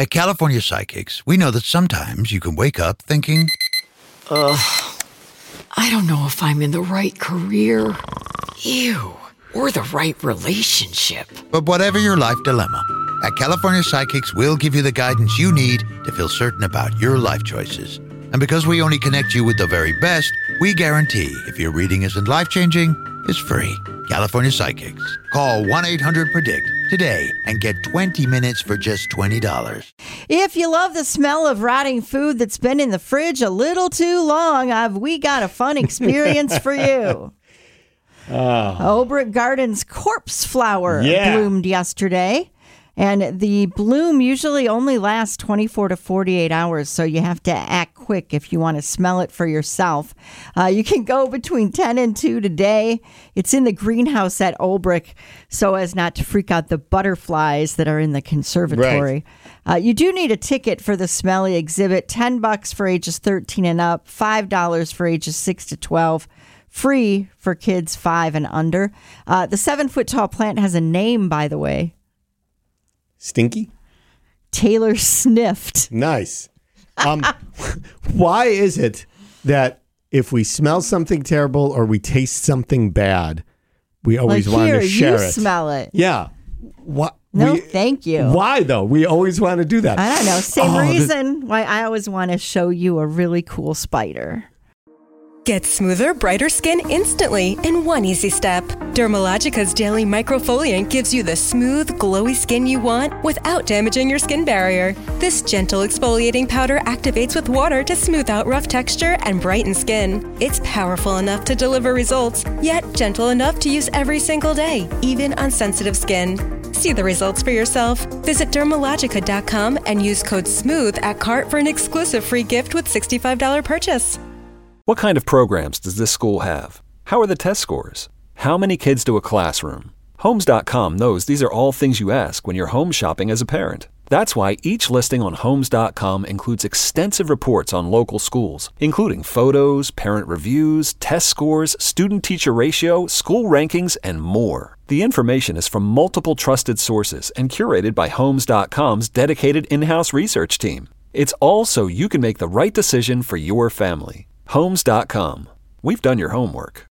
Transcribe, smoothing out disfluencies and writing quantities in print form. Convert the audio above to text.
At California Psychics, we know that sometimes you can wake up thinking, I don't know if I'm in the right career. Or the right relationship. But whatever your life dilemma, at California Psychics, we'll give you the guidance you need to feel certain about your life choices. And because we only connect you with the very best, we guarantee if your reading isn't life-changing, it's free. California Psychics. Call 1-800-PREDICT today and get 20 minutes for just $20. If you love the smell of rotting food that's been in the fridge a little too long, we got a fun experience for you. Obrick Gardens corpse flower bloomed yesterday. And the bloom usually only lasts 24 to 48 hours, so you have to act quick if you want to smell it for yourself. You can go between 10 and 2 today. It's in the greenhouse at Obrick, so as not to freak out the butterflies that are in the conservatory. Right. You do need a ticket for the smelly exhibit, $10 for ages 13 and up, $5 for ages 6 to 12. Free for kids 5 and under. The 7-foot-tall plant has a name, by the way. Stinky? Taylor Sniffed. Nice. Why is it that if we smell something terrible or we taste something bad, we always want to share it? You smell it. Yeah. What? No, thank you. Why, though? We always want to do that. I don't know. Same reason why I always want to show you a really cool spider. Get smoother, brighter skin instantly in one easy step. Dermalogica's daily microfoliant gives you the smooth, glowy skin you want without damaging your skin barrier. This gentle exfoliating powder activates with water to smooth out rough texture and brighten skin. It's powerful enough to deliver results, yet gentle enough to use every single day, even on sensitive skin. See the results for yourself. Visit Dermalogica.com and use code SMOOTH at cart for an exclusive free gift with $65 purchase. What kind of programs does this school have? How are the test scores? How many kids do a classroom? Homes.com knows these are all things you ask when you're home shopping as a parent. That's why each listing on Homes.com includes extensive reports on local schools, including photos, parent reviews, test scores, student-teacher ratio, school rankings, and more. The information is from multiple trusted sources and curated by Homes.com's dedicated in-house research team. It's all so you can make the right decision for your family. Homes.com. We've done your homework.